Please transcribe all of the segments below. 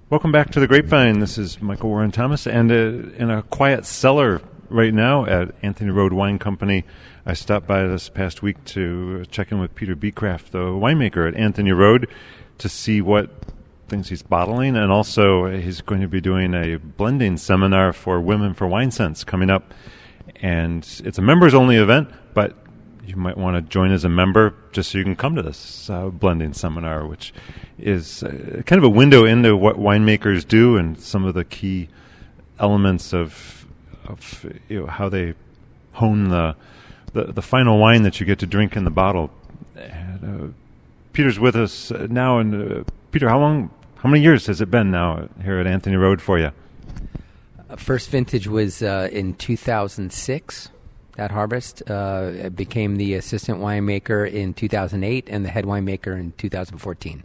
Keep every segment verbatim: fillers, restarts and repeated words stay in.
Welcome back to The Grapevine. This is Michael Warren Thomas, and uh, in a quiet cellar right now at Anthony Road Wine Company. I stopped by this past week to check in with Peter Beecraft, the winemaker at Anthony Road, to see what things he's bottling, and also he's going to be doing a blending seminar for Women for Wine Sense coming up. And it's a members-only event, but you might want to join as a member just so you can come to this uh, blending seminar, which is uh, kind of a window into what winemakers do and some of the key elements of, of you know, how they hone the, the the final wine that you get to drink in the bottle. And, uh, Peter's with us now, and uh, Peter, how long, how many years has it been now here at Anthony Road for you? First vintage was uh, in two thousand six. At Harvest, uh, I became the assistant winemaker in two thousand eight and the head winemaker in two thousand fourteen.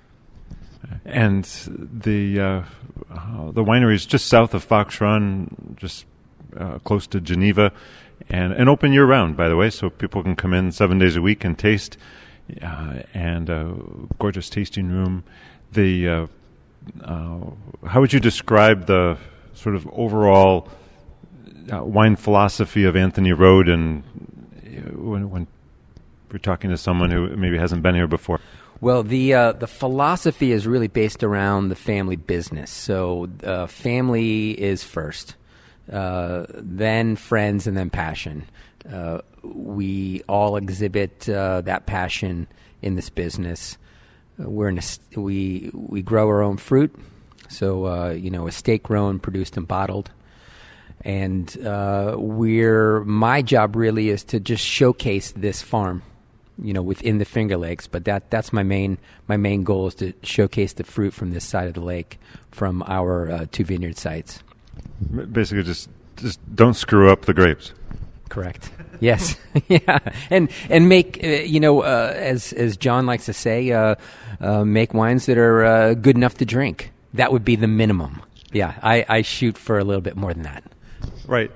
And the uh, uh, the winery is just south of Fox Run, just uh, close to Geneva, and, and open year-round, by the way, so people can come in seven days a week and taste, uh, and a gorgeous tasting room. The uh, uh, how would you describe the sort of overall Uh, wine philosophy of Anthony Road, and when, when we're talking to someone who maybe hasn't been here before? Well, the uh, the philosophy is really based around the family business. So uh, family is first, uh, then friends, and then passion. Uh, we all exhibit uh, that passion in this business. Uh, we're in a, we we grow our own fruit, so uh, you know, estate grown, produced, and bottled. And uh, we're my job really is to just showcase this farm, you know, within the Finger Lakes. But that that's my main my main goal is to showcase the fruit from this side of the lake, from our uh, two vineyard sites. Basically, just just don't screw up the grapes. Correct. Yes. Yeah. And and make uh, you know uh, as as John likes to say, uh, uh, make wines that are uh, good enough to drink. That would be the minimum. Yeah. I, I shoot for a little bit more than that. Right.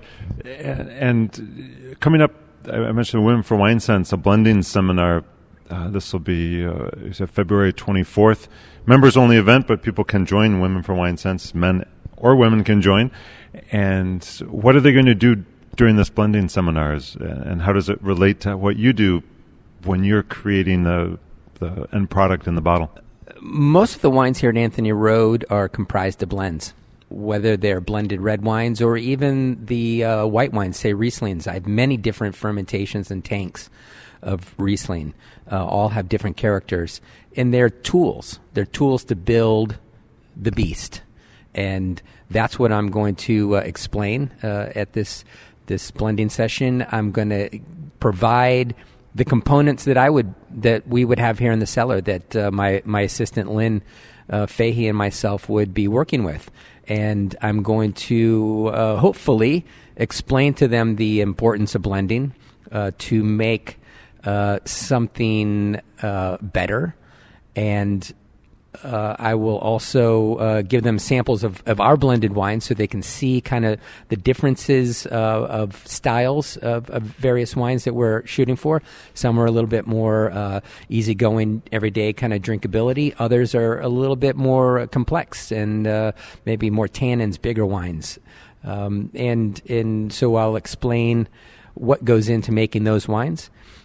And coming up, I mentioned Women for Wine Sense, a blending seminar. Uh, this will be uh, you said February twenty-fourth. Members-only event, but people can join Women for Wine Sense. Men or women can join. And what are they going to do during this blending seminars? And how does it relate to what you do when you're creating the, the end product in the bottle? Most of the wines here at Anthony Road are comprised of blends, whether they're blended red wines or even the uh, white wines, say Rieslings. I have many different fermentations and tanks of Riesling. Uh, all have different characters. And they're tools. They're tools to build the beast. And that's what I'm going to uh, explain uh, at this this blending session. I'm going to provide the components that I would that we would have here in the cellar that uh, my, my assistant Lynn uh, Fahey and myself would be working with. And I'm going to uh, hopefully explain to them the importance of blending uh, to make uh, something uh, better. And uh, I will also uh, give them samples of, of our blended wines so they can see kind of the differences uh, of styles of, of various wines that we're shooting for. Some are a little bit more uh, easygoing, everyday kind of drinkability. Others are a little bit more complex and uh, maybe more tannins, bigger wines. Um, and and so I'll explain what goes into making those wines.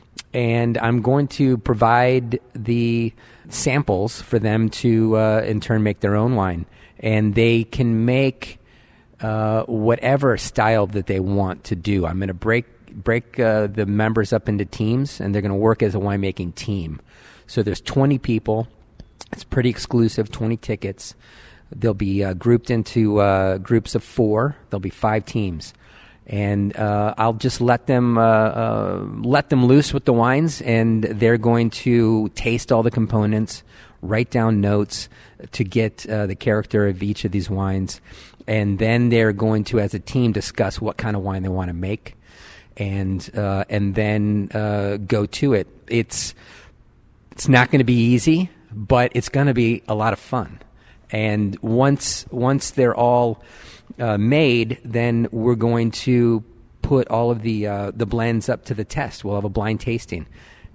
And I'm going to provide the samples for them to, uh, in turn, make their own wine. And they can make uh, whatever style that they want to do. I'm going to break break uh, the members up into teams, and they're going to work as a winemaking team. So there's twenty people. It's pretty exclusive, twenty tickets. They'll be uh, grouped into uh, groups of four. There'll be five teams. And uh, I'll just let them uh, uh, let them loose with the wines, and they're going to taste all the components, write down notes to get uh, the character of each of these wines, and then they're going to, as a team, discuss what kind of wine they want to make, and uh, and then uh, go to it. It's it's not going to be easy, but it's going to be a lot of fun. And once once they're all Uh, made, then we're going to put all of the uh, the blends up to the test. We'll have a blind tasting,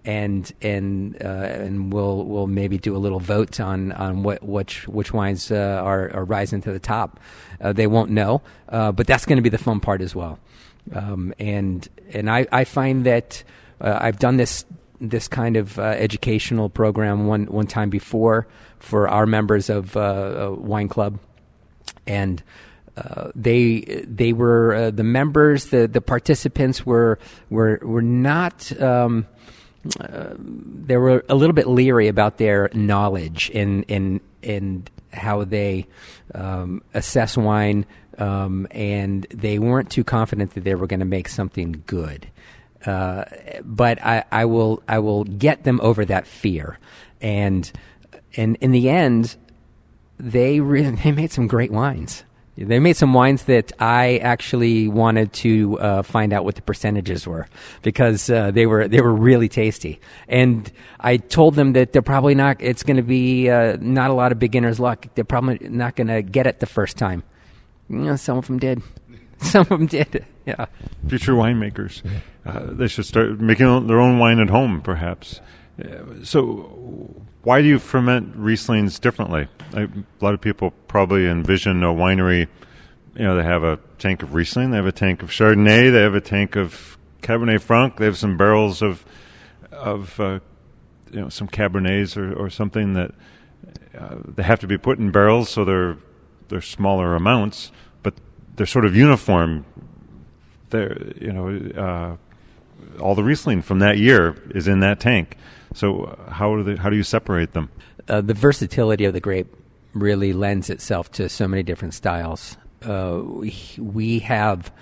and and uh, and we'll we'll maybe do a little vote on on what which which wines uh, are, are rising to the top. Uh, they won't know, uh, but that's going to be the fun part as well. Um, and and I, I find that uh, I've done this this kind of uh, educational program one one time before for our members of uh, Wine Club, and uh, they they were uh, the members, the the participants were were were not. Um, uh, they were a little bit leery about their knowledge and and and how they um, assess wine, um, and they weren't too confident that they were going to make something good. Uh, but I, I will I will get them over that fear, and and in the end, they re- they made some great wines. They made some wines that I actually wanted to uh, find out what the percentages were, because uh, they were they were really tasty. And I told them that they're probably not. It's going to be uh, not a lot of beginner's luck. They're probably not going to get it the first time. You know, some of them did. Some of them did. Yeah. Future winemakers, uh, they should start making their own wine at home, perhaps. Uh, so, why do you ferment Rieslings differently? I, a lot of people probably envision a winery. You know, they have a tank of Riesling, they have a tank of Chardonnay, they have a tank of Cabernet Franc, they have some barrels of of uh, you know some Cabernets or, or something that uh, they have to be put in barrels, so they're they're smaller amounts, but they're sort of uniform. They're, you know, uh, all the Riesling from that year is in that tank. So how do they, how do you separate them? Uh, the versatility of the grape really lends itself to so many different styles. Uh, we, we have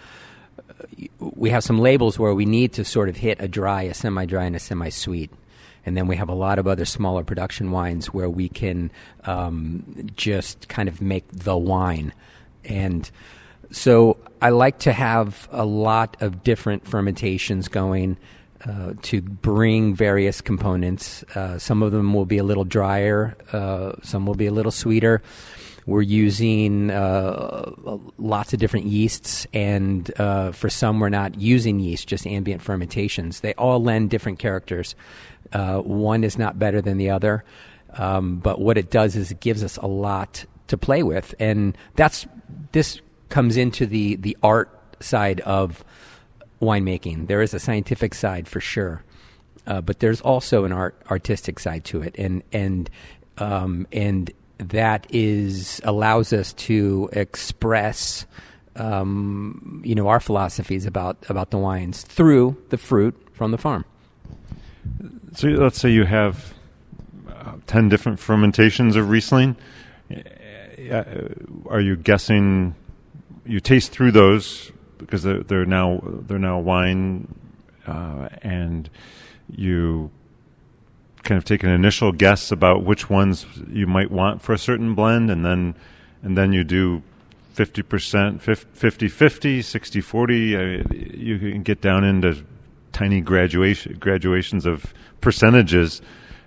we have some labels where we need to sort of hit a dry, a semi-dry, and a semi-sweet. And then we have a lot of other smaller production wines where we can um, just kind of make the wine. And so I like to have a lot of different fermentations going uh, to bring various components. Uh, some of them will be a little drier. Uh, some will be a little sweeter. We're using uh, lots of different yeasts, and uh, for some we're not using yeast, just ambient fermentations. They all lend different characters. Uh, one is not better than the other, um, but what it does is it gives us a lot to play with, and that's this comes into the, the art side of winemaking. There is a scientific side for sure, uh, but there's also an art artistic side to it, and and um, and that is allows us to express um, you know our philosophies about about the wines through the fruit from the farm. So let's say you have uh, ten different fermentations of Riesling. Uh, are you guessing? You taste through those because they're, they're now they're now wine, uh, and you kind of take an initial guess about which ones you might want for a certain blend, and then and then you do fifty percent, fifty-fifty, sixty-forty. Uh, you can get down into tiny graduation graduations of percentages.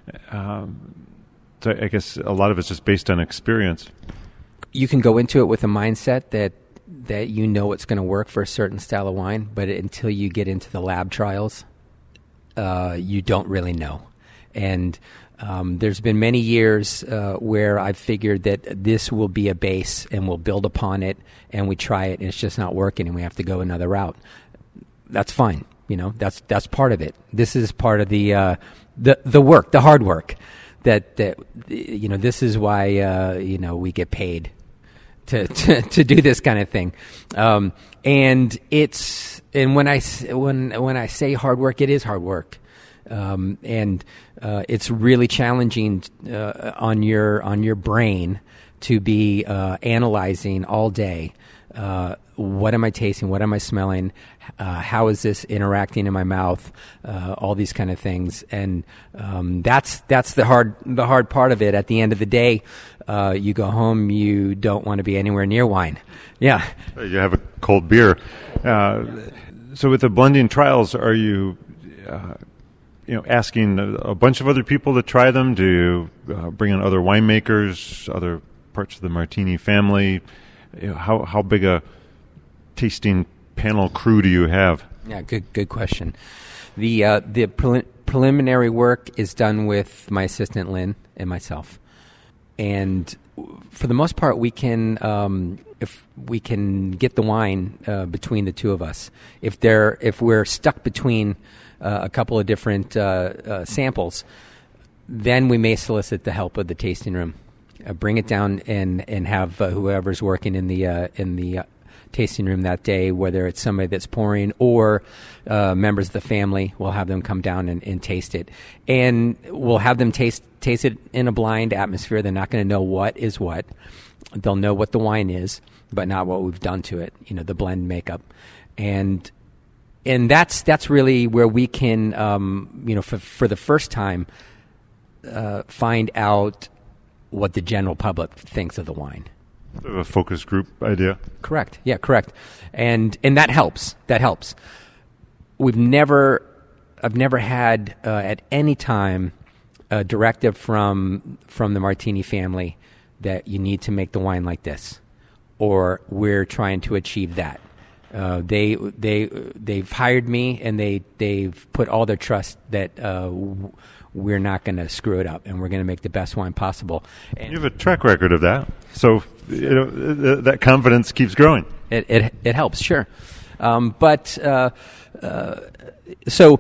Um, so I guess a lot of it's just based on experience. You can go into it with a mindset that that you know it's going to work for a certain style of wine, but until you get into the lab trials, uh, you don't really know. And um, there's been many years uh, where I've figured that this will be a base and we'll build upon it, and we try it and it's just not working and we have to go another route. That's fine. You know, that's that's part of it. This is part of the uh, the the work, the hard work. That that you know, this is why uh, you know we get paid to to, to do this kind of thing. Um, and it's and when I when when I say hard work, it is hard work, um, and uh, it's really challenging uh, on your on your brain to be uh, analyzing all day. Uh, what am I tasting? What am I smelling? Uh, how is this interacting in my mouth? Uh, all these kind of things, and um, that's that's the hard the hard part of it. At the end of the day, uh, you go home, you don't want to be anywhere near wine. Yeah, you have a cold beer. Uh, so with the blending trials, are you uh, you know asking a, a bunch of other people to try them? Do you uh, bring in other winemakers, other parts of the Martini family? You know, how how big a tasting panel crew do you have? Yeah, good good question. The uh, the prelim- preliminary work is done with my assistant Lynn and myself, and for the most part, we can um, if we can get the wine uh, between the two of us. If they're if we're stuck between uh, a couple of different uh, uh, samples, then we may solicit the help of the tasting room. Uh, bring it down and and have uh, whoever's working in the uh, in the uh, tasting room that day, whether it's somebody that's pouring or uh, members of the family, we'll have them come down and, and taste it, and we'll have them taste taste it in a blind atmosphere. They're not going to know what is what. They'll know what the wine is, but not what we've done to it. You know, the blend makeup, and and that's that's really where we can, um, you know, for for the first time, uh, find out what the general public thinks of the wine. A focus group idea. Correct. Yeah, correct. And and that helps. That helps. We've never, I've never had uh, at any time a directive from from the Martini family that you need to make the wine like this, or we're trying to achieve that. Uh, they they they've hired me, and they they've put all their trust that uh, w- we're not going to screw it up, and we're going to make the best wine possible. And you have a track record of that, so you know that confidence keeps growing. It it, it helps, sure, um, but uh, uh, so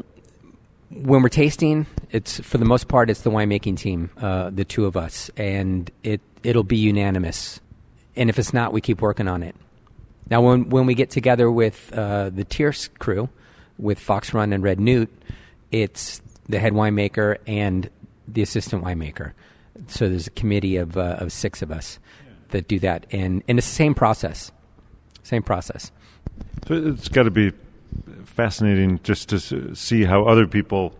when we're tasting, it's for the most part it's the winemaking team, uh, the two of us, and it it'll be unanimous. And if it's not, we keep working on it. Now, when when we get together with uh, the Tierce crew, with Fox Run and Red Newt, it's the head winemaker and the assistant winemaker. So there's a committee of uh, of six of us yeah. that do that, and and it's the same process, same process. So it's got to be fascinating just to see how other people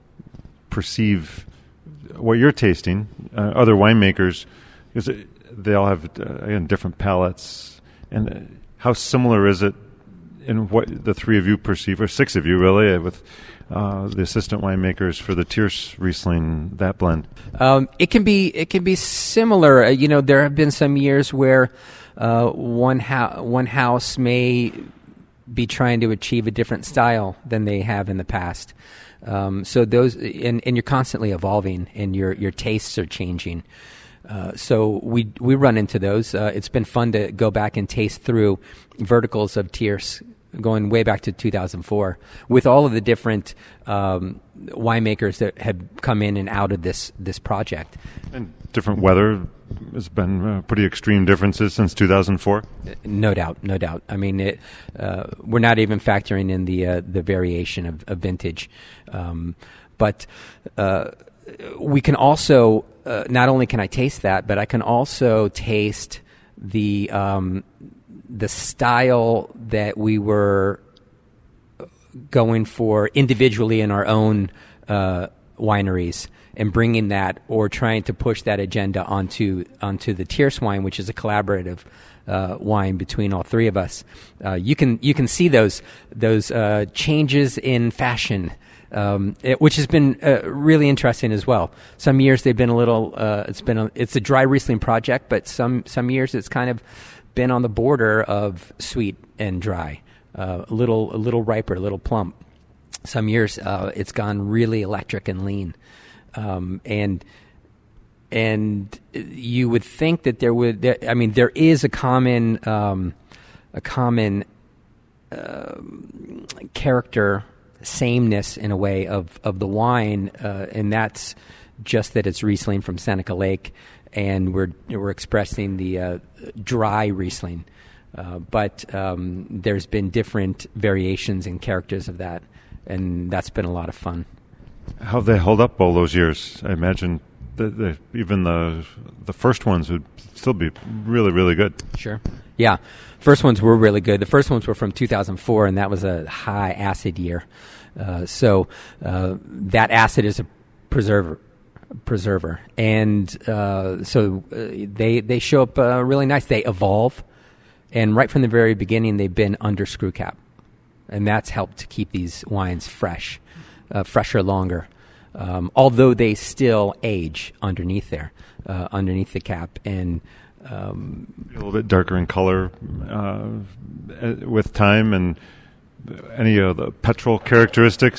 perceive what you're tasting, uh, other winemakers, because they all have uh, again different palates, and. Uh, How similar is it in what the three of you perceive, or six of you really, with uh, the assistant winemakers for the Tierce Riesling, that blend? Um, it can be it can be similar. Uh, you know, there have been some years where uh, one ho- one house may be trying to achieve a different style than they have in the past. Um, so those, and, and you're constantly evolving, and your your tastes are changing. Uh, so we we run into those. Uh, it's been fun to go back and taste through verticals of Tierce, going way back to two thousand four, with all of the different um, winemakers that have come in and out of this this project. And different weather has been uh, pretty extreme differences since two thousand four. No doubt, no doubt. I mean, it, uh, we're not even factoring in the uh, the variation of, of vintage, um, but uh, we can also. Uh, not only can I taste that, but I can also taste the um, the style that we were going for individually in our own uh, wineries, and bringing that, or trying to push that agenda onto onto the Tierce wine, which is a collaborative uh, wine between all three of us. Uh, you can you can see those those uh, changes in fashion. Um, it, which has been uh, really interesting as well. Some years they've been a little. Uh, it's been a, it's a dry Riesling project, but some some years it's kind of been on the border of sweet and dry, uh, a little a little riper, a little plump. Some years uh, it's gone really electric and lean, um, and and you would think that there would. There, I mean, there is a common um, a common uh, character. Sameness in a way of, of the wine, uh, and that's just that it's Riesling from Seneca Lake, and we're we're expressing the uh, dry Riesling. Uh, but um, there's been different variations and characters of that, and that's been a lot of fun. How have they held up all those years? I imagine that the, even the the first ones would still be really, really good. Sure. Yeah. First ones were really good. The first ones were from two thousand four, and that was a high acid year. Uh, so uh, that acid is a preserver, preserver, and uh, so uh, they they show up uh, really nice. They evolve, and right from the very beginning, they've been under screw cap, and that's helped to keep these wines fresh, uh, fresher longer. Um, although they still age underneath there, uh, underneath the cap, and um, a little bit darker in color uh, with time, and any of the petrol characteristics that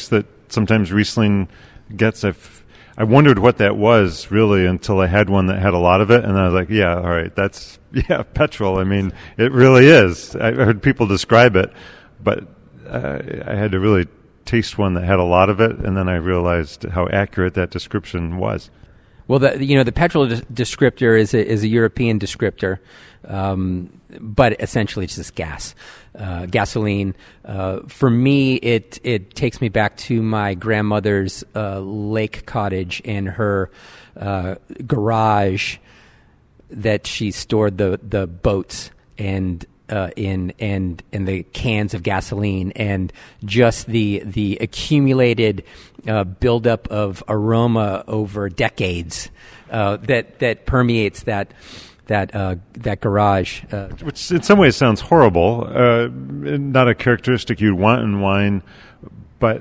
sometimes Riesling gets. I've, I wondered what that was really until I had one that had a lot of it, and I was like, yeah, all right, that's yeah, petrol. I mean, it really is. I heard people describe it, but uh, I had to really taste one that had a lot of it, and then I realized how accurate that description was. Well, the you know the petrol de- descriptor is a, is a European descriptor, um, but essentially it's just gas, uh, gasoline. Uh, for me, it it takes me back to my grandmother's uh, lake cottage and her uh, garage that she stored the the boats and. Uh, in and and the cans of gasoline, and just the the accumulated uh, buildup of aroma over decades uh, that that permeates that that uh, that garage. Uh, Which in some ways sounds horrible. Uh, not a characteristic you'd want in wine, but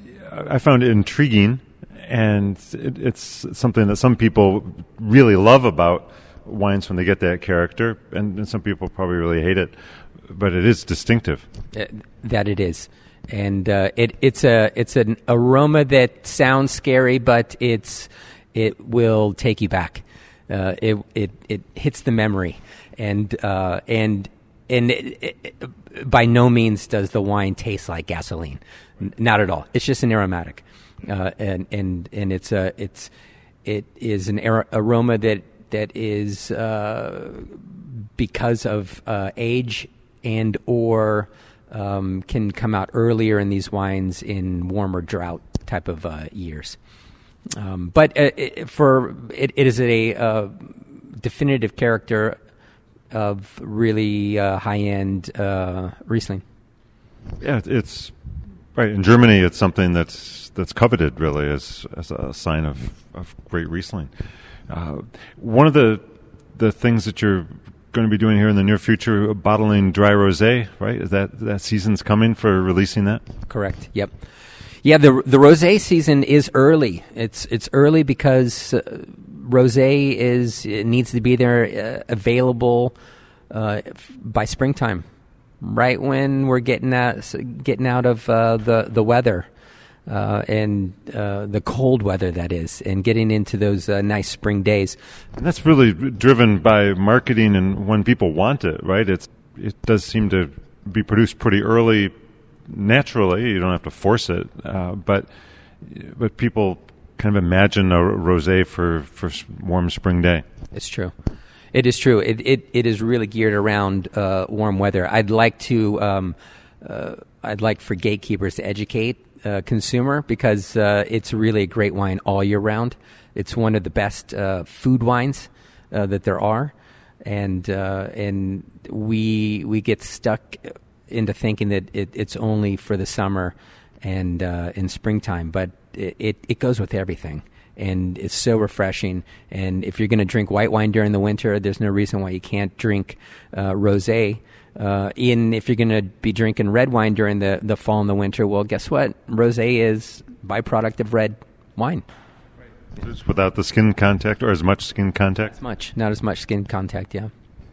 I found it intriguing, and it, it's something that some people really love about wines when they get that character, and, and some people probably really hate it, but it is distinctive. Uh, that it is, and uh, it it's a it's an aroma that sounds scary, but it's it will take you back. Uh, it it it hits the memory, and uh, and and it, it, by no means does the wine taste like gasoline, N- not at all. It's just an aromatic, uh, and and and it's a it's it is an ar- aroma that. that is uh, because of uh, age and or um, can come out earlier in these wines in warmer drought type of uh, years. Um, but uh, it, for it, it is a uh, definitive character of really uh, high-end uh, Riesling. Yeah, it's right. In Germany, it's something that's that's coveted really as as a sign of, of great Riesling. Uh, one of the the things that you're going to be doing here in the near future, bottling dry rosé, right? Is that that season's coming for releasing that? Correct. Yep. Yeah, the the rosé season is early. It's it's early because uh, rosé is it needs to be there, uh, available uh, f- by springtime, right when we're getting out getting out of uh, the the weather. Uh, and uh, the cold weather, that is, and getting into those uh, nice spring days. And that's really driven by marketing and when people want it, right? It's it does seem to be produced pretty early, naturally. You don't have to force it, uh, but but people kind of imagine a rosé for for warm spring day. It's true. It is true. It it, it is really geared around uh, warm weather. I'd like to. Um, uh, I'd like for gatekeepers to educate. Uh, consumer because uh, it's really a great wine all year round. It's one of the best uh, food wines uh, that there are, and uh, and we we get stuck into thinking that it, it's only for the summer and uh, in springtime, but it, it, it goes with everything, and it's so refreshing. And if you're going to drink white wine during the winter, there's no reason why you can't drink uh, rosé. Uh, in if you're going to be drinking red wine during the, the fall and the winter, well, guess what? Rosé is byproduct of red wine. Just without the skin contact or as much skin contact? As much, not as much skin contact, yeah.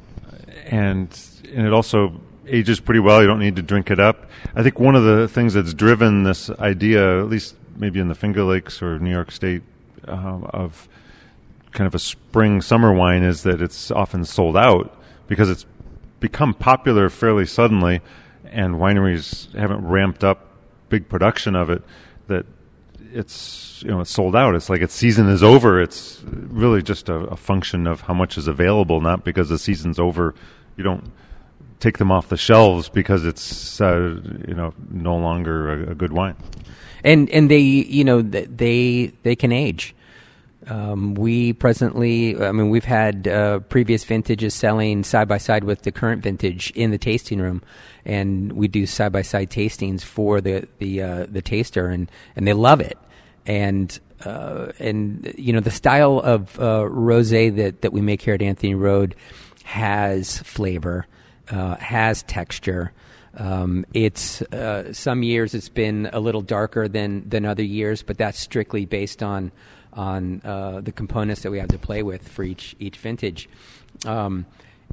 And and it also ages pretty well. You don't need to drink it up. I think one of the things that's driven this idea, at least maybe in the Finger Lakes or New York State, um, of kind of a spring summer wine is that it's often sold out because it's become popular fairly suddenly, and wineries haven't ramped up big production of it. That it's you know it's sold out. It's like its season is over. It's really just a, a function of how much is available, not because the season's over. You don't take them off the shelves because it's uh, you know no longer a, a good wine. And and they you know they they can age. Um, we presently, I mean, we've had uh, previous vintages selling side by side with the current vintage in the tasting room, and we do side by side tastings for the the uh, the taster, and, and they love it. And uh, and you know the style of uh, rosé that, that we make here at Anthony Road has flavor, uh, has texture. Um, it's uh, some years it's been a little darker than than other years, but that's strictly based on. on uh, the components that we have to play with for each each vintage. Um,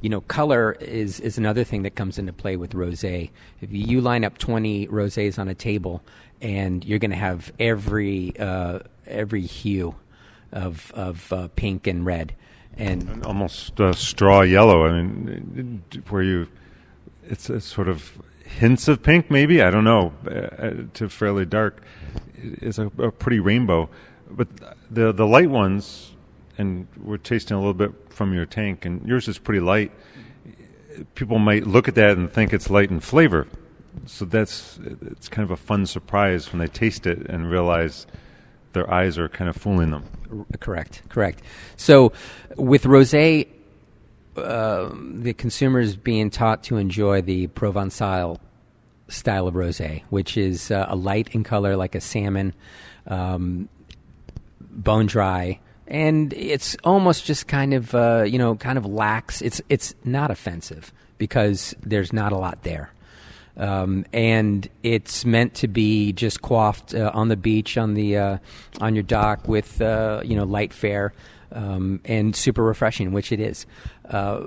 you know, color is, is another thing that comes into play with rosé. If you line up twenty rosés on a table, and you're going to have every uh, every hue of of uh, pink and red, and, and almost uh, straw yellow. I mean, where you, it's, it's sort of hints of pink, maybe, I don't know, uh, to fairly dark. It's a, a pretty rainbow, but the the light ones. And we're tasting a little bit from your tank, and yours is pretty light. People might look at that and think it's light in flavor. So that's it's kind of a fun surprise when they taste it and realize their eyes are kind of fooling them. Correct, correct. So with rosé, uh, the consumer is being taught to enjoy the Provençal style of rosé, which is uh, a light in color like a salmon, um, bone dry. And it's almost just kind of, uh, you know, kind of lax. It's it's not offensive because there's not a lot there. Um, and it's meant to be just quaffed uh, on the beach, on the uh, on your dock with, uh, you know, light fare um, and super refreshing, which it is. Uh,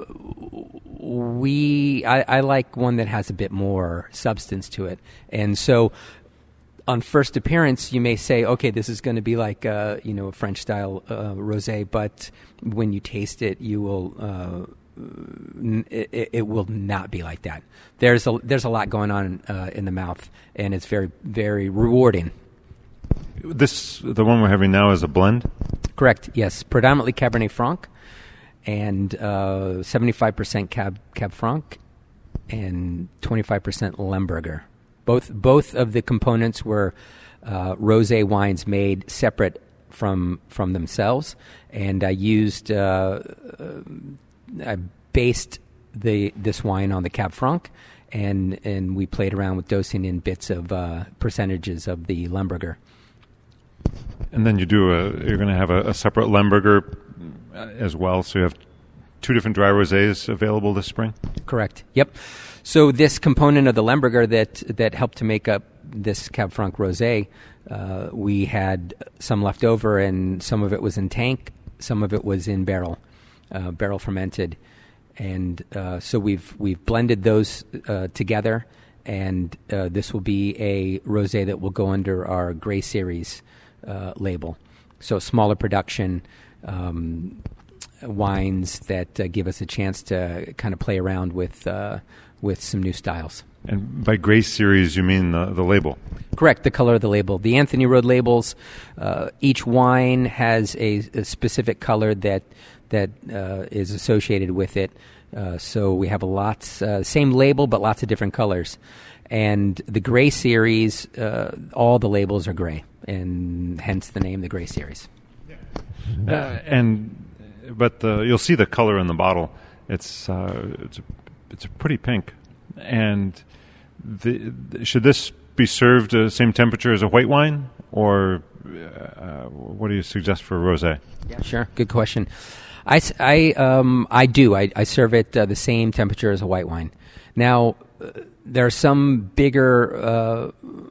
we I, I like one that has a bit more substance to it. And so on first appearance, you may say, okay, this is going to be like, uh, you know, a French-style uh, rosé, but when you taste it, you will, uh, n- it, it will not be like that. There's a there's a lot going on uh, in the mouth, and it's very, very rewarding. This, the one we're having now, is a blend? Correct, yes. Predominantly Cabernet Franc, and uh, seventy-five percent Cab, Cab Franc, and twenty-five percent Lemberger. Both both of the components were uh, rosé wines made separate from from themselves, and I used uh, I based the this wine on the Cab Franc, and and we played around with dosing in bits of uh, percentages of the Lemberger. And then you do a you're going to have a, a separate Lemberger as well, so you have two different dry rosés available this spring? Correct. Yep. So this component of the Lemberger that that helped to make up this Cab Franc rosé, uh, we had some left over, and some of it was in tank, some of it was in barrel, uh, barrel fermented, and uh, so we've we've blended those uh, together, and uh, this will be a rosé that will go under our Gray Series uh, label. So smaller production. Um, wines that uh, give us a chance to kind of play around with uh, with some new styles. And by Gray Series, you mean the, the label? Correct, the color of the label. The Anthony Road labels, uh, each wine has a, a specific color that that uh, is associated with it. Uh, so we have a lots, uh, same label, but lots of different colors. And the Gray Series, uh, all the labels are gray, and hence the name, the Gray Series. Uh, and but the, you'll see the color in the bottle. It's uh, it's a, it's a pretty pink. And the, the, should this be served the same temperature as a white wine, or uh, what do you suggest for a rosé? Yeah, sure. Good question. I, I, um, I do. I, I serve it uh, the same temperature as a white wine. Now, uh, there are some bigger uh,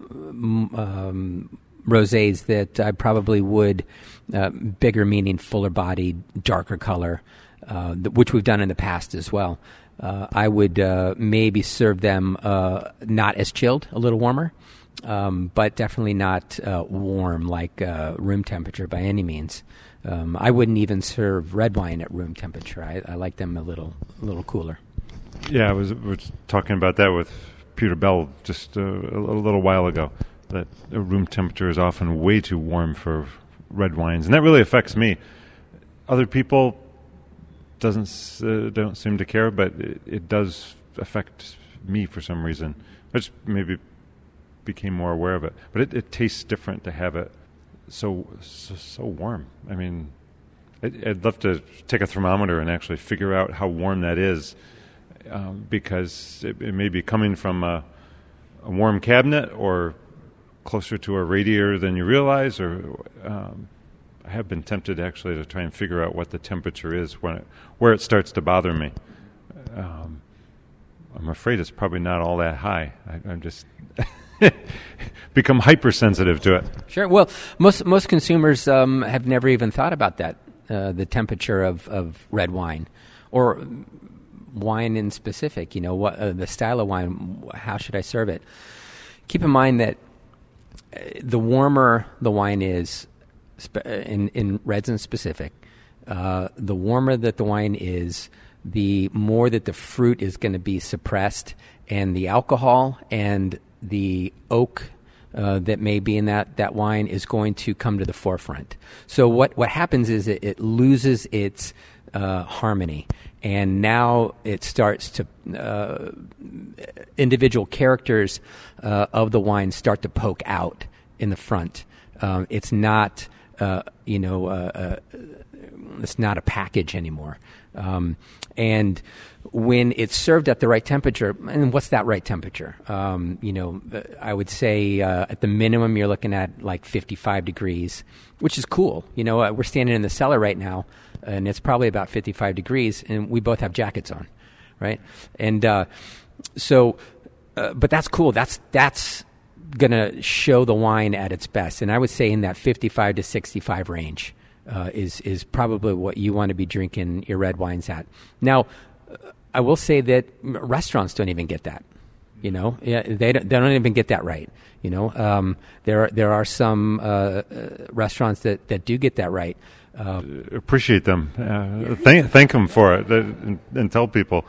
um, rosés that I probably would, uh, bigger meaning fuller bodied, darker color, uh, th- which we've done in the past as well. Uh, I would uh, maybe serve them uh, not as chilled, a little warmer, um, but definitely not uh, warm like uh, room temperature by any means. Um, I wouldn't even serve red wine at room temperature. I, I like them a little, a little cooler. Yeah, I was, was talking about that with Peter Bell just uh, a, a little while ago. That room temperature is often way too warm for red wines, and that really affects me. Other people doesn't uh, don't seem to care, but it, it does affect me for some reason. I just maybe became more aware of it, but it, it tastes different to have it so so, so warm. I mean, I'd, I'd love to take a thermometer and actually figure out how warm that is, um, because it, it may be coming from a, a warm cabinet or closer to a radiator than you realize, or um, I have been tempted actually to try and figure out what the temperature is when it, where it starts to bother me. Um, I'm afraid it's probably not all that high. I, I'm just become hypersensitive to it. Sure. Well, most most consumers um, have never even thought about that, uh, the temperature of, of red wine. Or wine in specific. You know, what uh, the style of wine? How should I serve it? Keep in mind that uh, the warmer the wine is, spe- in in reds in specific, uh, the warmer that the wine is, the more that the fruit is going to be suppressed, and the alcohol and the oak uh, that may be in that, that wine is going to come to the forefront. So what, what happens is it, it loses its uh, harmony, and now it starts to uh, individual characters uh, of the wine start to poke out in the front. Um, it's not uh, you know uh, uh, it's not a package anymore. Um, and when it's served at the right temperature, and what's that right temperature? Um, you know, I would say uh, at the minimum you're looking at like fifty-five degrees, which is cool. You know, uh, we're standing in the cellar right now, and it's probably about fifty-five degrees, and we both have jackets on, right? And uh, so, uh, but that's cool. That's that's going to show the wine at its best. And I would say in that fifty-five to sixty-five range. Uh, is is probably what you want to be drinking your red wines at. Now, uh, I will say that restaurants don't even get that. You know, yeah, they don't, they don't even get that right. You know, um, there are, there are some uh, uh, restaurants that, that do get that right. Uh, Appreciate them. Uh, thank thank them for it, uh, and, and tell people.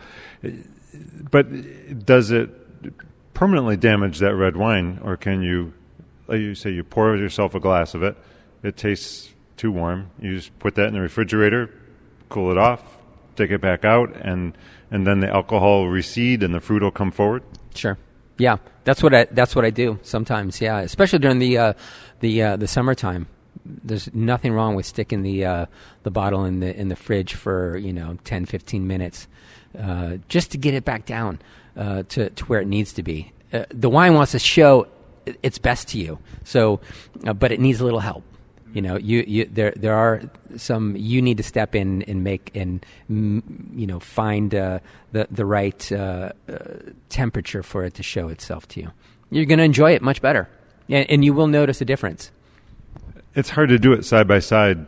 But does it permanently damage that red wine, or can you, like you say, you pour yourself a glass of it, it tastes too warm, you just put that in the refrigerator, cool it off, take it back out, and and then the alcohol will recede and the fruit will come forward? Sure. Yeah, that's what I that's what I do sometimes. Yeah, especially during the uh, the uh, the summertime. There's nothing wrong with sticking the uh, the bottle in the in the fridge for, you know, ten, fifteen minutes, uh, just to get it back down uh, to to where it needs to be. Uh, the wine wants to show its best to you, so uh, but it needs a little help. You know, you, you there there are some you need to step in and make and mm, you know find uh, the the right uh, uh, temperature for it to show itself to you. You're going to enjoy it much better, and, and you will notice a difference. It's hard to do it side by side,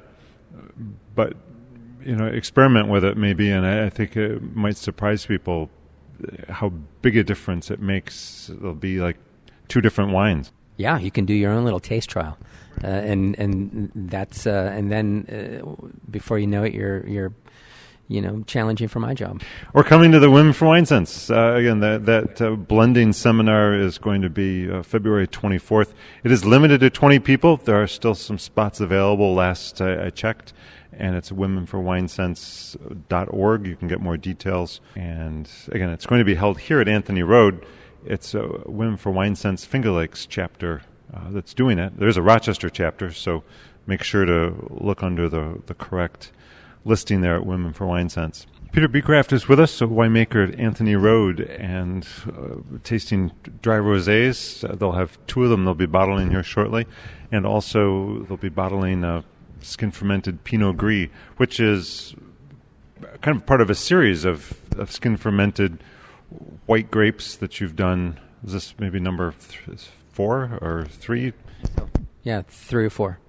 but you know, experiment with it maybe, and I, I think it might surprise people how big a difference it makes. It'll be like two different wines. Yeah, you can do your own little taste trial. Uh, and and that's uh, and then uh, before you know it, you're you're you know challenging for my job. We're coming to the Women for Wine Sense uh, again. That that uh, blending seminar is going to be uh, February twenty-fourth. It is limited to twenty people. There are still some spots available. Last I, I checked, and it's women for wine sense dot org. You can get more details. And again, it's going to be held here at Anthony Road. It's a Women for Wine Sense Finger Lakes chapter. Uh, that's doing it. There's a Rochester chapter, so make sure to look under the, the correct listing there at Women for Wine Sense. Peter Beecraft is with us, a winemaker at Anthony Road, and uh, tasting dry rosés. Uh, they'll have two of them they'll be bottling here shortly, and also they'll be bottling uh, skin-fermented Pinot Gris, which is kind of part of a series of, of skin-fermented white grapes that you've done. Is this maybe number th- four or three? Yeah, three or four.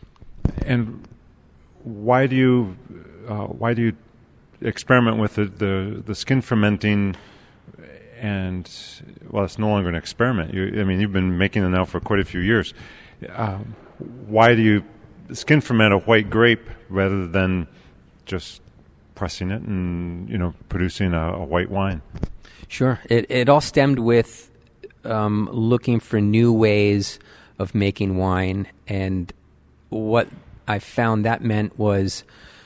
And why do you uh, why do you experiment with the, the, the skin fermenting? And well, it's no longer an experiment. You, I mean, you've been making them now for quite a few years. Um, why do you skin ferment a white grape rather than just pressing it and, you know, producing a, a white wine? Sure. It it all stemmed with um, looking for new ways of making wine, and what I found that meant was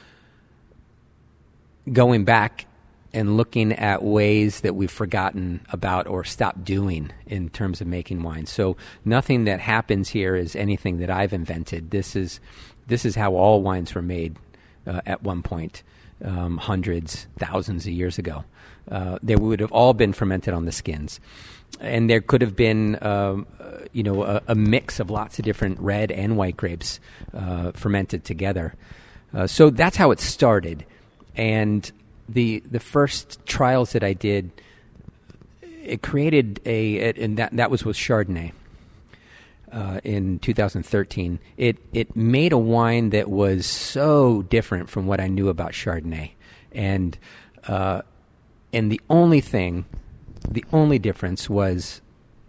going back and looking at ways that we've forgotten about or stopped doing in terms of making wine. So nothing that happens here is anything that I've invented. This is this is how all wines were made uh, at one point, um, hundreds, thousands of years ago. Uh, they would have all been fermented on the skins. And there could have been, um, uh, you know, a, a mix of lots of different red and white grapes uh, fermented together. Uh, so that's how it started. And the the first trials that I did, it created a, it, and that that was with Chardonnay uh, in two thousand thirteen. It it made a wine that was so different from what I knew about Chardonnay, and uh, and the only thing, the only difference was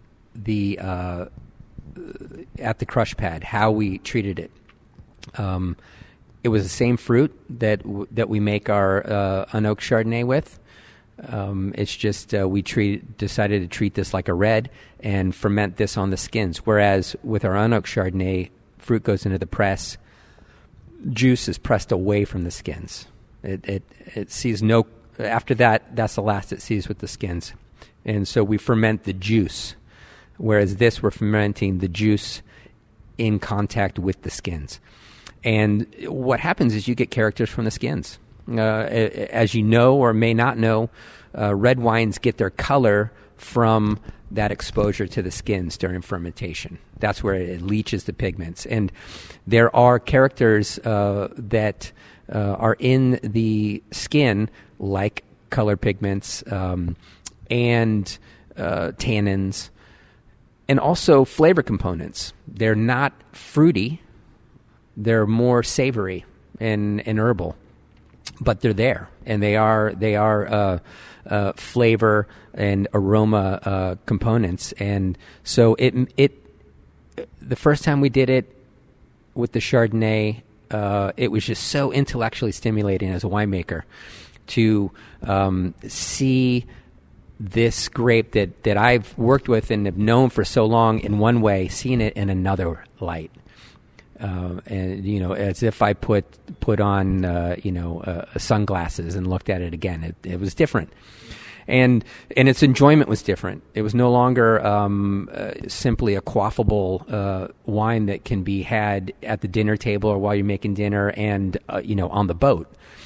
the uh, at the crush pad, how we treated it. Um, it was the same fruit that w- that we make our uh, unoaked Chardonnay with. Um, it's just uh, we treat decided to treat this like a red and ferment this on the skins. Whereas with our unoaked Chardonnay, fruit goes into the press, juice is pressed away from the skins. It it it sees no. After that, that's the last it sees with the skins, and so we ferment the juice. Whereas this, we're fermenting the juice in contact with the skins. And what happens is you get characters from the skins. Uh, as you know or may not know, uh, red wines get their color from that exposure to the skins during fermentation. That's where it leaches the pigments. And there are characters uh, that uh, are in the skin, like color pigments um, and uh, tannins, and also flavor components. They're not fruity. They're more savory and, and herbal, but they're there, and they are they are uh, uh, flavor and aroma uh, components. And so it it the first time we did it with the Chardonnay, uh, it was just so intellectually stimulating as a winemaker to um, see this grape that, that I've worked with and have known for so long in one way, seeing it in another light. Uh, and, you know, as if I put put on, uh, you know, uh, sunglasses and looked at it again. It, it was different. And and its enjoyment was different. It was no longer um, uh, simply a quaffable uh, wine that can be had at the dinner table or while you're making dinner and, uh, you know, on the boat.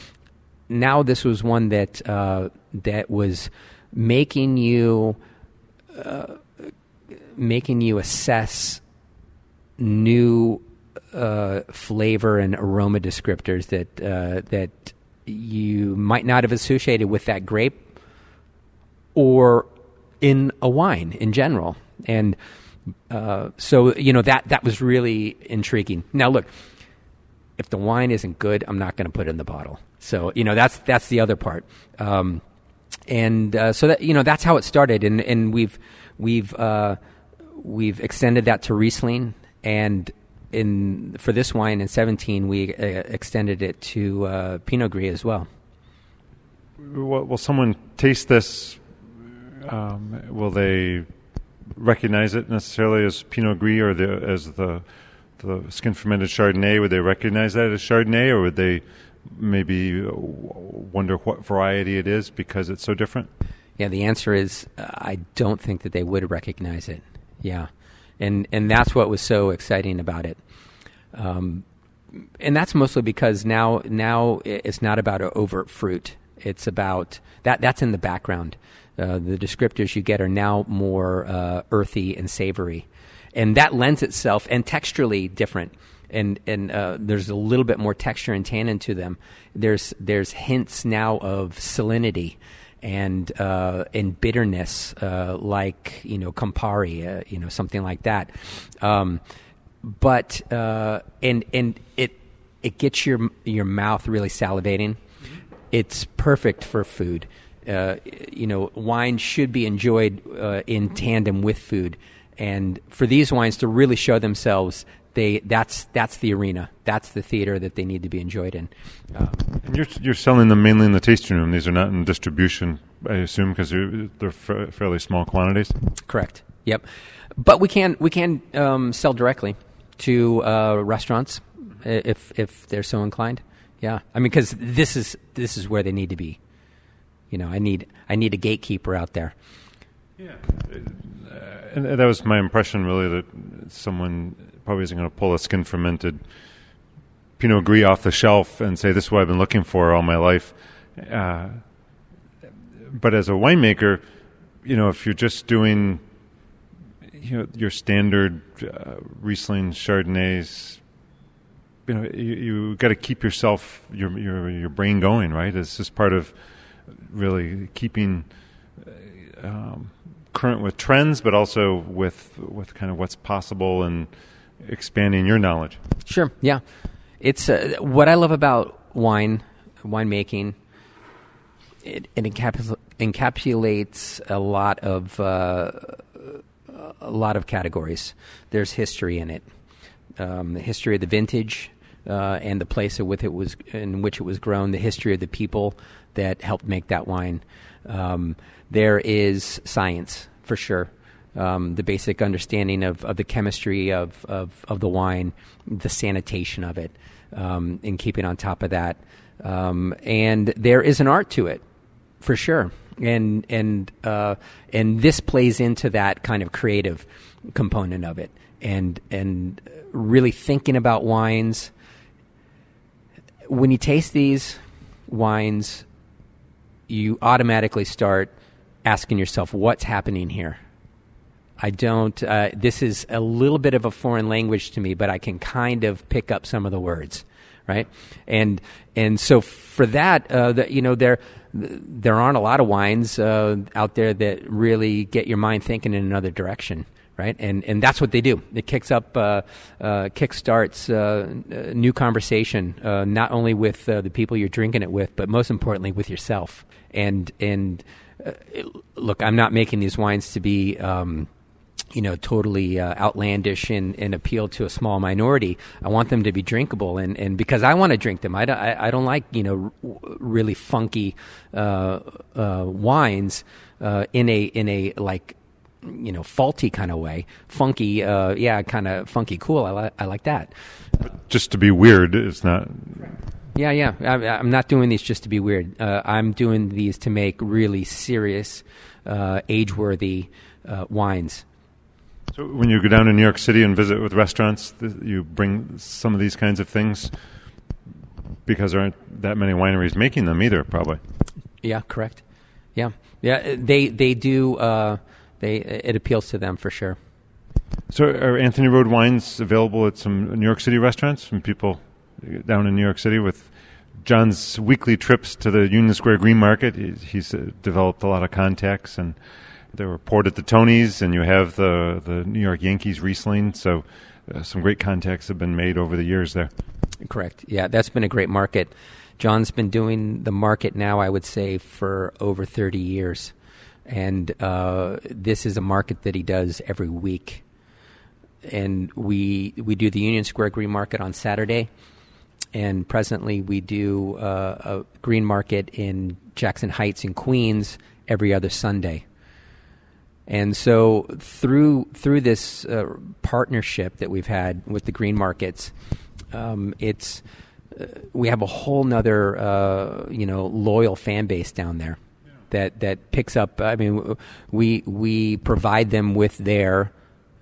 Now this was one that uh, that was making you uh, making you assess new uh, flavor and aroma descriptors that uh, that you might not have associated with that grape or in a wine in general. And uh, so, you know, that that was really intriguing. Now, look, if the wine isn't good, I'm not going to put it in the bottle. So, you know, that's that's the other part. Um, and uh, so that, you know, that's how it started, and and we've we've uh, we've extended that to Riesling, and in for this wine in seventeen we uh, extended it to uh, Pinot Gris as well. Will, will someone taste this? Um, will they recognize it necessarily as Pinot Gris or the, as the the skin fermented Chardonnay? Would they recognize that as Chardonnay, or would they maybe wonder what variety it is because it's so different? Yeah, the answer is uh, I don't think that they would recognize it. Yeah, and and that's what was so exciting about it. Um, and that's mostly because now now it's not about an overt fruit. It's about that. That's in the background. Uh, the descriptors you get are now more uh, earthy and savory, and that lends itself and texturally different. And and uh, there's a little bit more texture and tannin to them. There's there's hints now of salinity and uh, and bitterness, uh, like you know Campari, uh, you know something like that. Um, but uh, and and it it gets your your mouth really salivating. Mm-hmm. It's perfect for food. Uh, you know, wine should be enjoyed uh, in tandem with food, and for these wines to really show themselves, they that's that's the arena, that's the theater that they need to be enjoyed in. Uh, and you're you're selling them mainly in the tasting room. These are not in distribution, I assume, because they're, they're fa- fairly small quantities. Correct. Yep. But we can we can um, sell directly to uh, restaurants if if they're so inclined. Yeah, I mean, because this is this is where they need to be. You know, I need I need a gatekeeper out there. Yeah, uh, and that was my impression, really, that someone probably isn't going to pull a skin fermented Pinot Gris off the shelf and say, "This is what I've been looking for all my life." Uh, but as a winemaker, you know, if you're just doing, you know, your standard uh, Riesling Chardonnays, you know, you, you got to keep yourself your your your brain going, right? It's just part of really keeping um, current with trends, but also with with kind of what's possible and expanding your knowledge. Sure, yeah. It's uh, what I love about wine, winemaking. It, it, encaps- encapsulates a lot of uh, a lot of categories. There's history in it, um, the history of the vintage uh, and the place with it was in which it was grown, the history of the people that helped make that wine. Um, there is science for sure. Um, the basic understanding of, of the chemistry of, of, of the wine, the sanitation of it, um, and keeping on top of that. Um, and there is an art to it, for sure. And and uh, and this plays into that kind of creative component of it. And and really thinking about wines. When you taste these wines, you automatically start asking yourself, what's happening here? I don't, uh, this is a little bit of a foreign language to me, but I can kind of pick up some of the words, right? And and so for that, uh, the, you know, there there aren't a lot of wines uh, out there that really get your mind thinking in another direction, right? And and that's what they do. It kicks up, uh, uh, kickstarts uh, a new conversation, uh, not only with uh, the people you're drinking it with, but most importantly with yourself. And and uh, look, I'm not making these wines to be Um, you know, totally uh, outlandish and, and appeal to a small minority. I want them to be drinkable, and, and because I want to drink them. I don't, I, I don't like, you know, r- really funky uh, uh, wines uh, in a in a like, you know, faulty kind of way. Funky, uh, yeah, kind of funky, cool. I, li- I like that. Just to be weird is not. Yeah, yeah. I, I'm not doing these just to be weird. Uh, I'm doing these to make really serious, uh, age-worthy uh, wines. So when you go down to New York City and visit with restaurants, th- you bring some of these kinds of things because there aren't that many wineries making them either, probably. Yeah, correct. Yeah, yeah. They they do. Uh, they it appeals to them for sure. So are Anthony Road wines available at some New York City restaurants from people down in New York City? With John's weekly trips to the Union Square Green Market, he's, he's uh, developed a lot of contacts, and they were poured at the Tonys, and you have the, the New York Yankees Riesling, so uh, some great contacts have been made over the years there. Correct. Yeah, that's been a great market. John's been doing the market now, I would say, for over thirty years, and uh, this is a market that he does every week. And we we do the Union Square Green Market on Saturday, and presently we do uh, a green market in Jackson Heights in Queens every other Sunday. And so through through this uh, partnership that we've had with the green markets, um, it's uh, we have a whole nother uh, you know loyal fan base down there yeah. that that picks up. I mean, we we provide them with their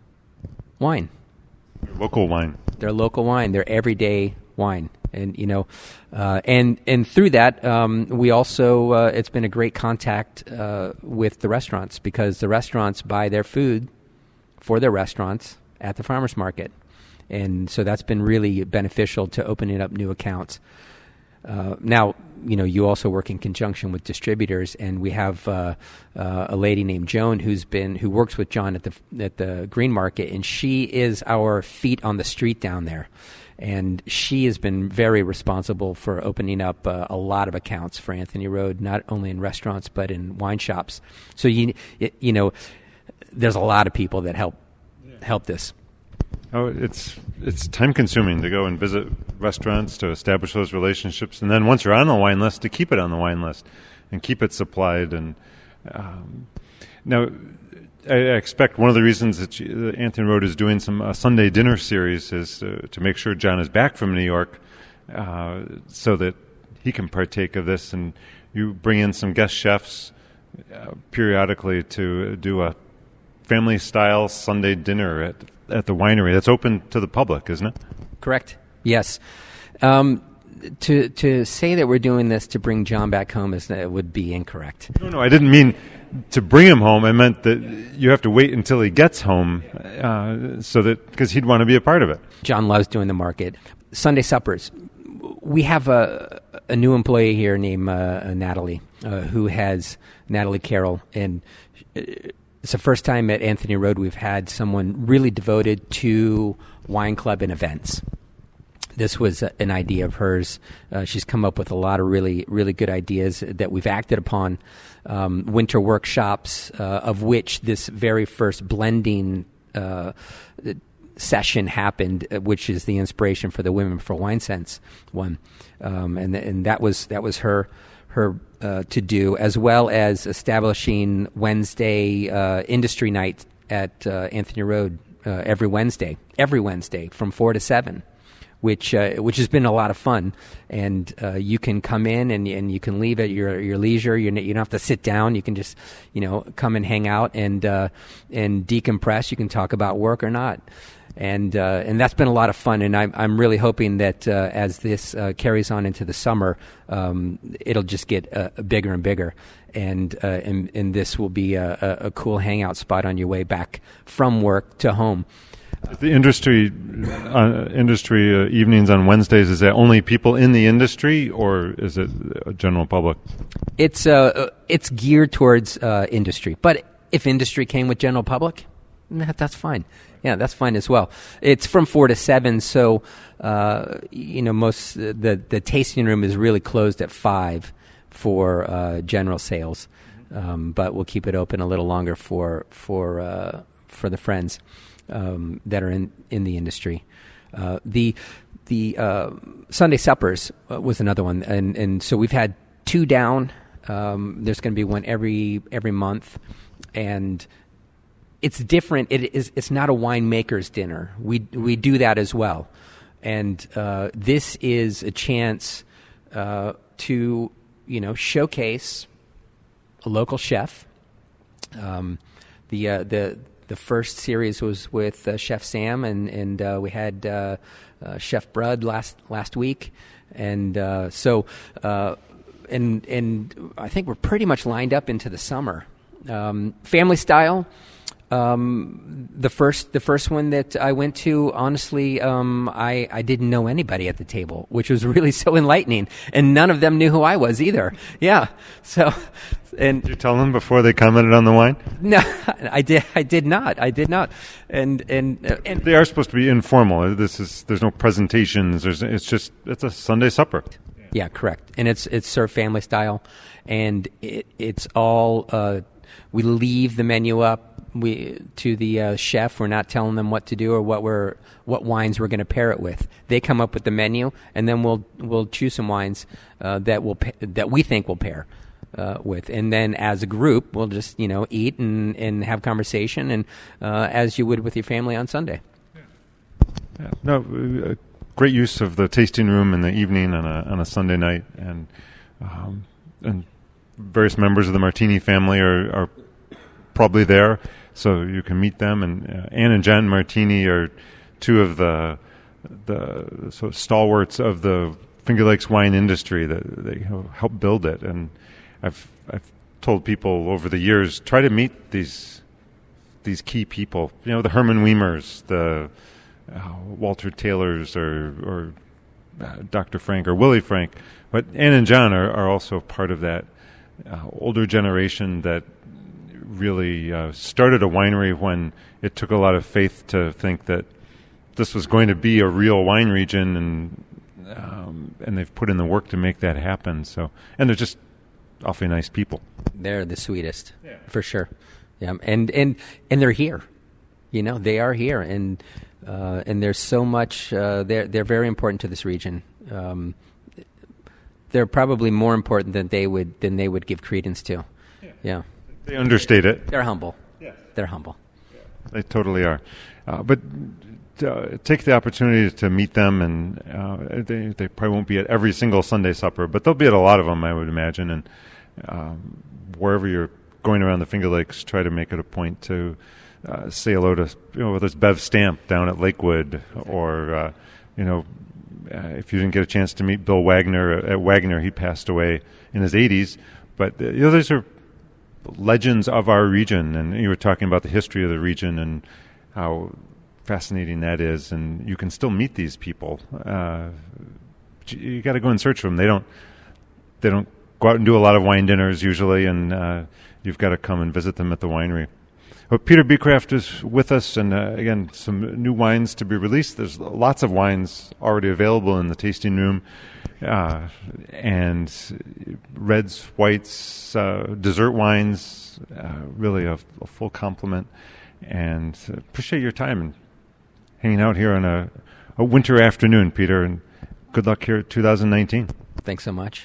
wine, local wine, their local wine, their everyday wine. And you know, uh, and and through that, um, we also uh, it's been a great contact uh, with the restaurants, because the restaurants buy their food for their restaurants at the farmers market, and so that's been really beneficial to opening up new accounts. Uh, now, you know, you also work in conjunction with distributors, and we have uh, uh, a lady named Joan who's been who works with John at the at the Green Market, and she is our feet on the street down there. And she has been very responsible for opening up uh, a lot of accounts for Anthony Road, not only in restaurants but in wine shops. So you you know, there's a lot of people that help help this. Oh, it's it's time consuming to go and visit restaurants, to establish those relationships, and then once you're on the wine list, to keep it on the wine list and keep it supplied. And um, now, I expect one of the reasons that you, Anthony Road is doing some uh, Sunday dinner series is uh, to make sure John is back from New York, uh, so that he can partake of this, and you bring in some guest chefs uh, periodically to do a family-style Sunday dinner at at the winery. That's open to the public, isn't it? Correct. Yes. Um, to to say that we're doing this to bring John back home is uh, would be incorrect. No, no, I didn't mean to bring him home. I meant that you have to wait until he gets home, uh, so that because he'd want to be a part of it. John loves doing the market. Sunday suppers. We have a a new employee here named uh, Natalie, uh, who has Natalie Carroll, and it's the first time at Anthony Road we've had someone really devoted to wine club and events. This was a, an idea of hers. Uh, she's come up with a lot of really, really good ideas that we've acted upon. Um, winter workshops, uh, of which this very first blending uh, session happened, which is the inspiration for the Women for Wine Sense one, um, and and that was that was her her uh, to do, as well as establishing Wednesday uh, industry night at uh, Anthony Road uh, every Wednesday, every Wednesday from four to seven. Which uh, which has been a lot of fun, and uh, you can come in and and you can leave at your your leisure. You you don't have to sit down. You can just you know come and hang out and uh, and decompress. You can talk about work or not, and uh, and that's been a lot of fun. And I'm I'm really hoping that uh, as this uh, carries on into the summer, um, it'll just get uh, bigger and bigger, and uh, and and this will be a, a, a cool hangout spot on your way back from work to home. The industry uh, industry uh, evenings on Wednesdays, is that only people in the industry, or is it a general public? It's uh, it's geared towards uh, industry, but if industry came with general public, that's fine. Yeah, that's fine as well. It's from four to seven, so uh, you know most the the tasting room is really closed at five for uh, general sales, um, but we'll keep it open a little longer for for uh, for the friends. Um, that are in, in the industry. Uh, the the uh, Sunday suppers uh, was another one, and and so we've had two down. Um, there's going to be one every every month, and it's different. It is it's not a winemaker's dinner. We we do that as well, and uh, this is a chance uh, to you know showcase a local chef. Um, the uh, the The first series was with uh, Chef Sam, and and uh, we had uh, uh, Chef Brud last last week, and uh, so uh, and and I think we're pretty much lined up into the summer. Um, family style. Um, the first the first one that I went to, honestly, um, I I didn't know anybody at the table, which was really so enlightening, and none of them knew who I was either. Yeah, so. And did you tell them before they commented on the wine? No, I did. I did not. I did not. And and uh, and they are supposed to be informal. This is there's no presentations. There's it's just it's a Sunday supper. Yeah, correct. And it's it's served family style, and it, it's all. Uh, we leave the menu up we to the uh, chef. We're not telling them what to do or what we're what wines we're going to pair it with. They come up with the menu, and then we'll we'll choose some wines uh, that will pa- that we think will pair. Uh, with and then as a group we'll just you know eat and, and have conversation and uh, as you would with your family on Sunday. Yeah. Yeah. No, uh, great use of the tasting room in the evening on a on a Sunday night, and um, and various members of the Martini family are, are probably there, so you can meet them. And uh, Ann and Jen Martini are two of the the sort of stalwarts of the Finger Lakes wine industry that they helped build it. And I've I've told people over the years, try to meet these these key people. You know, the Herman Weimers, the uh, Walter Taylors, or or uh, Doctor Frank or Willie Frank. But Ann and John are, are also part of that uh, older generation that really uh, started a winery when it took a lot of faith to think that this was going to be a real wine region, and um, and they've put in the work to make that happen. So, and they're just awfully nice people. They're the sweetest, yeah. For sure. Yeah, and and and they're here. You know, they are here, and uh, and there's so much. Uh, they're they're very important to this region. Um, they're probably more important than they would than they would give credence to. Yeah, yeah. They understate it. They're humble. Yeah, they're humble. Yeah. They totally are. Uh, but uh, take the opportunity to meet them, and uh, they they probably won't be at every single Sunday supper, but they'll be at a lot of them, I would imagine. And um, wherever you're going around the Finger Lakes, try to make it a point to uh, say hello to, you know, whether it's Bev Stamp down at Lakewood, or uh, you know, uh, if you didn't get a chance to meet Bill Wagner at Wagner, he passed away in his eighties. But uh, you know, those are legends of our region, and you were talking about the history of the region and how fascinating that is. And you can still meet these people. Uh, you, you got to go and search for them. They don't. They don't go out and do a lot of wine dinners usually, and uh, you've got to come and visit them at the winery. Well, Peter Beecraft is with us, and uh, again, some new wines to be released. There's lots of wines already available in the tasting room, uh, and reds, whites, uh, dessert wines, uh, really a, a full complement. And uh, appreciate your time and hanging out here on a, a winter afternoon, Peter, and good luck here at two thousand nineteen. Thanks so much.